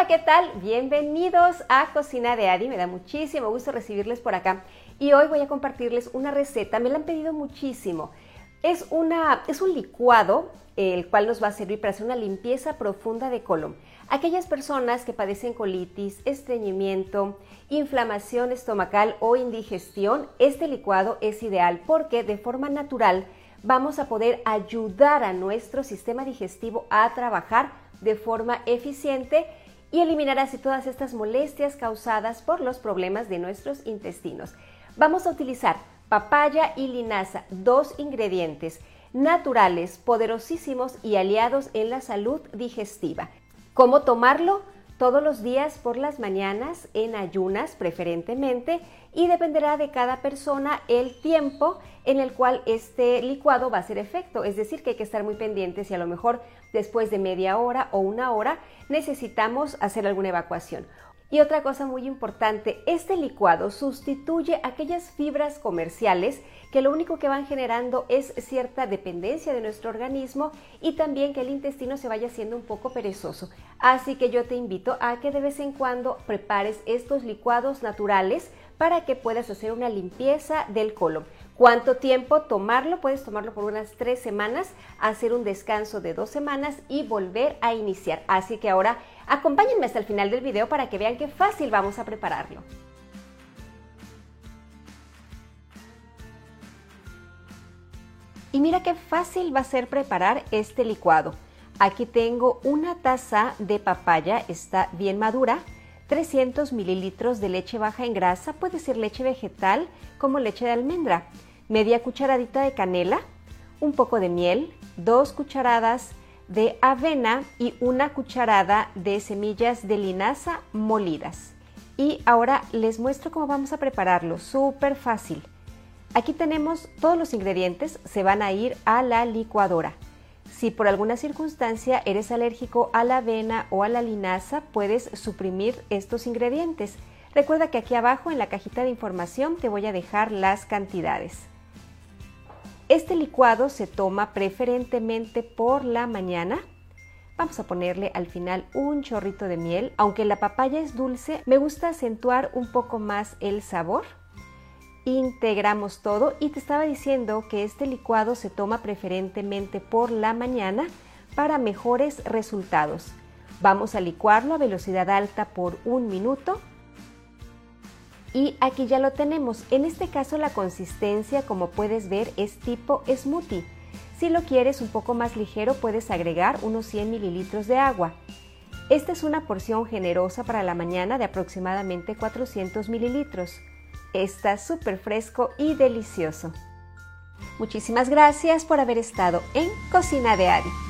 ¿qué tal? Bienvenidos a Cocina de Adi. Me da muchísimo gusto recibirles por acá. Y hoy voy a compartirles una receta. Me la han pedido muchísimo. Es un licuado, el cual nos va a servir para hacer una limpieza profunda de colon. Aquellas personas que padecen colitis, estreñimiento, inflamación estomacal o indigestión, este licuado es ideal porque de forma natural vamos a poder ayudar a nuestro sistema digestivo a trabajar de forma eficiente y eliminar así todas estas molestias causadas por los problemas de nuestros intestinos. Vamos a utilizar papaya y linaza, dos ingredientes naturales, poderosísimos y aliados en la salud digestiva. ¿Cómo tomarlo? Todos los días por las mañanas, en ayunas preferentemente, y dependerá de cada persona el tiempo en el cual este licuado va a hacer efecto. Es decir, que hay que estar muy pendientes y a lo mejor después de media hora o una hora necesitamos hacer alguna evacuación. Y otra cosa muy importante, este licuado sustituye aquellas fibras comerciales que lo único que van generando es cierta dependencia de nuestro organismo y también que el intestino se vaya haciendo un poco perezoso. Así que yo te invito a que de vez en cuando prepares estos licuados naturales para que puedas hacer una limpieza del colon. ¿Cuánto tiempo tomarlo? Puedes tomarlo por unas 3 semanas, hacer un descanso de 2 semanas y volver a iniciar. Así que ahora acompáñenme hasta el final del video para que vean qué fácil vamos a prepararlo. Y mira qué fácil va a ser preparar este licuado. Aquí tengo una taza de papaya, está bien madura, 300 mililitros de leche baja en grasa, puede ser leche vegetal como leche de almendra, media cucharadita de canela, un poco de miel, 2 cucharadas de avena y 1 cucharada de semillas de linaza molidas. Y ahora les muestro cómo vamos a prepararlo, súper fácil. Aquí tenemos todos los ingredientes, se van a ir a la licuadora. Si por alguna circunstancia eres alérgico a la avena o a la linaza, puedes suprimir estos ingredientes. Recuerda que aquí abajo en la cajita de información te voy a dejar las cantidades. Este licuado se toma preferentemente por la mañana. Vamos a ponerle al final un chorrito de miel. Aunque la papaya es dulce, me gusta acentuar un poco más el sabor. Integramos todo y te estaba diciendo que este licuado se toma preferentemente por la mañana para mejores resultados. Vamos a licuarlo a velocidad alta por 1 minuto. Y aquí ya lo tenemos. En este caso la consistencia, como puedes ver, es tipo smoothie. Si lo quieres un poco más ligero, puedes agregar unos 100 mililitros de agua. Esta es una porción generosa para la mañana de aproximadamente 400 mililitros. Está súper fresco y delicioso. Muchísimas gracias por haber estado en Cocina de Adi.